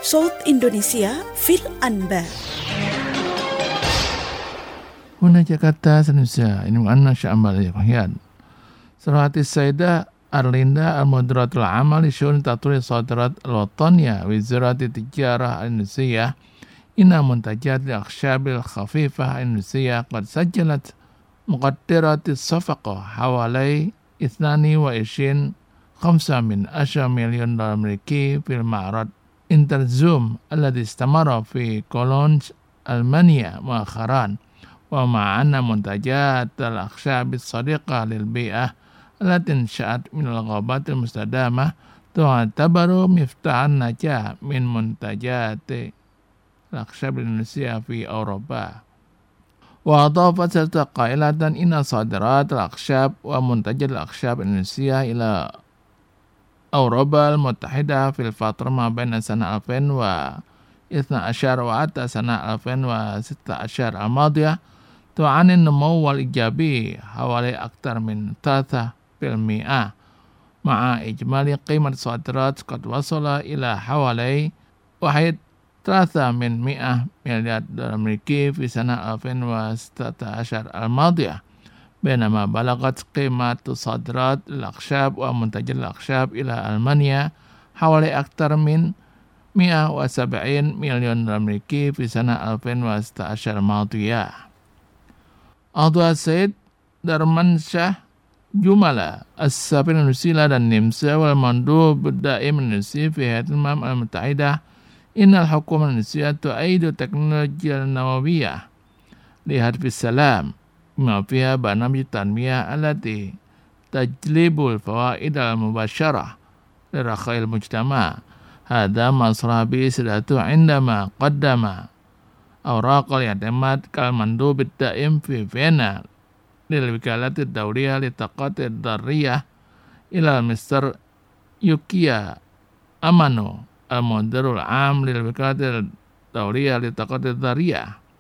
صوت إندونيسيا في الأنباء. هنا جاkarta Indonesia. Ini makna sya'amal ya. Surahati Sayyidah Arlinda Al-Mudratul Amal di Syu'un Taturi Sadarat Al-Wataniyah Wizarati Tijarah Indonesia Inna muntajat al-akhshabil khafifah Indonesia qad sajjalat muqaddirati safaqah hawalai 22 min 10 million dolar Amerika fil ma'rad Interzoom alladhi istamara fi Cologne Almania muakharan wa ma'anna muntajat al-akhshabis sadiqah lil bi'ah التي انشأت من الغابات المستدامة تعتبر مفتاح النجاح من منتجات الأخشاب الإندونيسية في أوروبا. وأضافت قائلة إن صادرات الأخشاب ومنتجات الأخشاب الإندونيسية إلى أوروبا المتحدة في الفترة ما بين سنة 2012 وحتى سنة 2016 الماضية تعاني النمو الإيجابي حوالي أكثر من 3% مع إجمالي قيمة الصادرات قد وصل إلى حوالي 1.3 مليار دولار أمريكي في سنة 2016 الماضية بينما بلغت قيمة صادرات الأخشاب ومنتجات الأخشاب إلى ألمانيا حوالي أكثر من 170 مليون دولار أمريكي في سنة 2016 الماضية. Abdul Said Darmansyah Jumala As-Safir Indonesia dan Nimsa wal Mandub Daim Indonesia fi Hayatul Umam Al-Muttahidah Innal Hukumah Indonesia tu'aidu teknologi al-nawawiyah lihat fi salam bima fiha barnamij tanmiyah allati tajlibul fawaid al-mubasyarah lirakhail mujtama' hadha masrah bi sidatu indama qaddama أوراق الاعتماد كالمندوب الدائم في فيينا للوكالة الدولية للطاقات الذرية إلى مستر يوكيا أمانو المدير العام للوكالة الدولية للطاقات الذرية.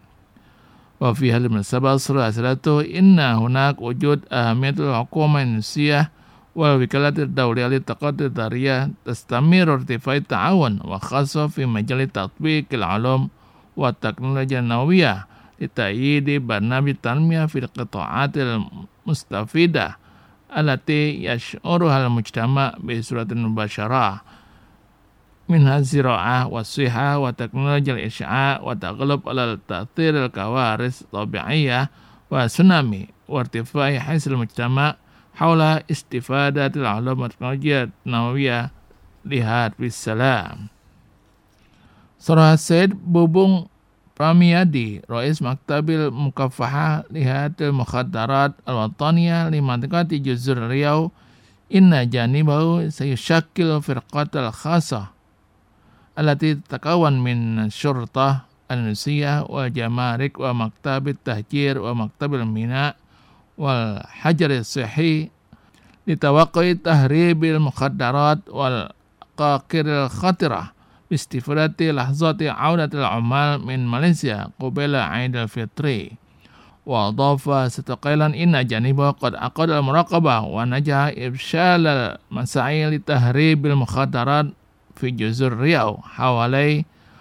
وفي هذه المناسبة رسالته إن هناك وجود أهمية الحكومة الإندونيسية والوكالة الدولية للطاقات الذرية تستمر ارتفاع التعاون وخاصة في مجال تطبيق العلوم والتكنولوجيا النووية لتأييد برنامج التنمية في القطاعات المستفيدة التي يشعرها المجتمع بصورة مباشرة منها الزراعة والصحة وتكنولوجيا الإشعاع وتغلب على تأثير الكوارث الطبيعية والسونامي وارتفاع حس المجتمع حول استفادة العلوم والتكنولوجيا النووية lihat bisalam. Surah Said Bubung Pramiyadi Rais Maktabil Mukafahah Lihatil Mukhadarat Al-Wataniyah Limantikati Juzur Riau Inna janibahu sayushakil firqatal khasah Alati takawan min syurtah Al-Nusiyah wa jamarik wa maktabit tahjir wa maktabil mina wal hajaris sihi litawaqai tahribil mukhadarat wal qaqiril khatirah bistifadati lahzati audatil umal min Malaysia qabla Aid al-Fitri wa adhafa sataqailan inna janiba qad aqada al-muraqabah wa najaha ibshal al-masail li tahribil mukhadarat fi juzur Riau hawalai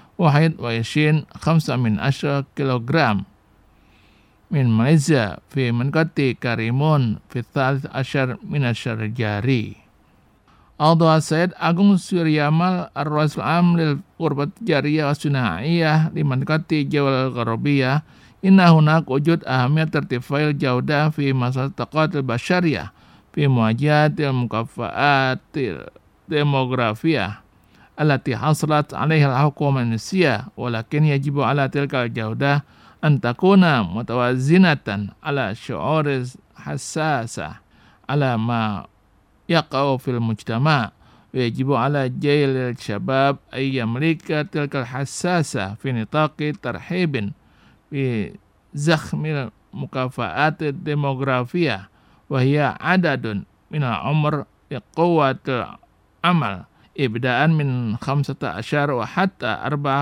21 min 10 kilogram min Malaysia fi manqati Karimun fi thalith ashar min asyar jari. Abdul Said Agung Suryamal Ar-Rasul Am lil Qurbat Jariyah wa Sunaiyah liman kati Jawal Gharabiyah inna hunak wujud ahamiyat tertifail jaudah fi masalah taqatul basyariyah fi muwajahatil mukafaatil demografiyah allati hasalat alaiha al-hukumah Indonesia walakin yajibu ala tilka jaudah an takuna mutawazinatan ala syu'uriz hassasah ala ma yaqa'u fil mujtama' wa yajibu ala jail syabab ay yamlika tilkal hassasa fi nitaqi tarhibin fi zakhmil mukafa'at demografiyah wa hiya adadun min al-umr bi quwwatil amal ibda'an min 15 wa hatta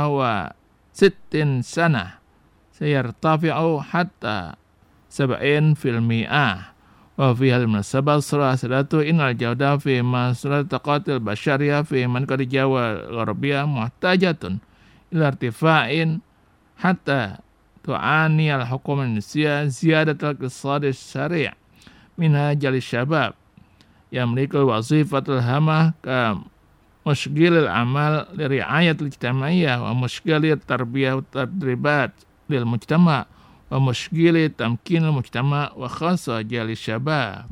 64 sanah sayartafi'u hatta 70% وفي هذه المناسبة صراحة إن الجودة في مسألة الطاقات البشرية في منطقة الجوة الغربية محتاجة إلى ارتفاع حتى تعاني الحكومة الإندونيسية زيادة الاقتصاد السريع من أجل الشباب يملك الوظيفة الهامة كمشغل الأعمال لرعاية الاجتماعية ومشغل التربية والتدريبات للمجتمع ومشغل تمكين المجتمع وخاصة للشباب.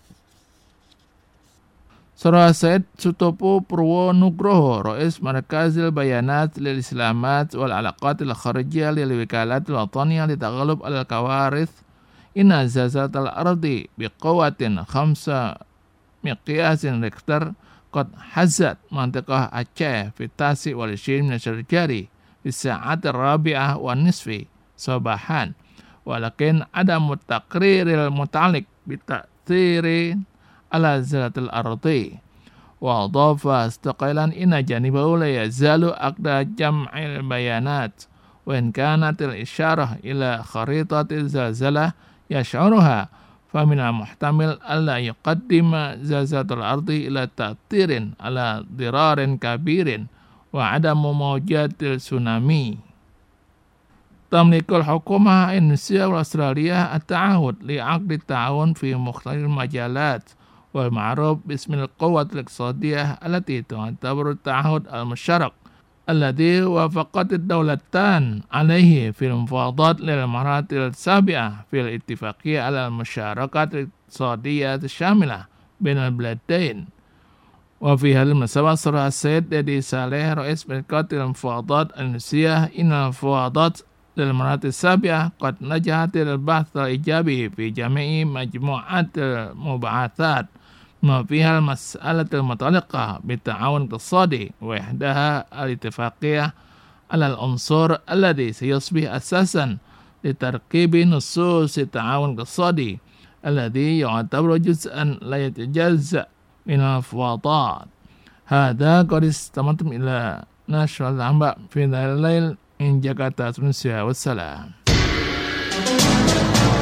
Saudara Said Sutopo Purwonugroho, Rais Markazil Bayanat lil Islamat wal Alaqat al Kharijiyah lil Wikalat al Wataniyah li Taghalub al Kawarith inna zalzalat al ardi biqawatin 5 miqyasin Richter qad hazat mantiqah Aceh fi tasi wal 20 min syarjari fi sa'at ar-rabi'ah wa nisfi sabahan walakin adam taqriril muta'alliq bi ta'thiri على زلزلة الأرض وأضاف استقيلا إن جانبه لا يزال عقد جمع البيانات وإن كانت الإشارة إلى خريطة الزلزلة يشعرها فمن المحتمل ألا يقدم زلزلة الأرض إلى تأثير على ضرار كبير وعدم موجات التسونامي. تملك الحكومة الإندونيسية والأسترالية التعهد لعقد التعاون في مختلف المجالات والمعروف باسم القوة الاقتصادية التي تعتبر التعهد المشترك الذي وافقت الدولتان عليه في المفاوضات للمرحلة السابعة في الاتفاقية على المشاركة الاقتصادية الشاملة بين البلدين. وفي هذه المناسبة صرح السيد ديدي صالح رئيس مركز المفاوضات الإندونيسية إن المفاوضات للمرحلة السابعة قد نجحت البحث الإيجابي في جميع مجموعات المباحثات ما فيها المسألة المتعلقة بالتعاون الاقتصادي وإحداها الاتفاقية على العنصر الذي سيصبح أساسا لتركيب نصوص التعاون الاقتصادي الذي يعتبر جزءا لا يتجزأ من المفاوضات. هذا قد استمعتم إلى نشر الأنباء في ذا الليل من جاكرتا, Indonesia. Wassalam.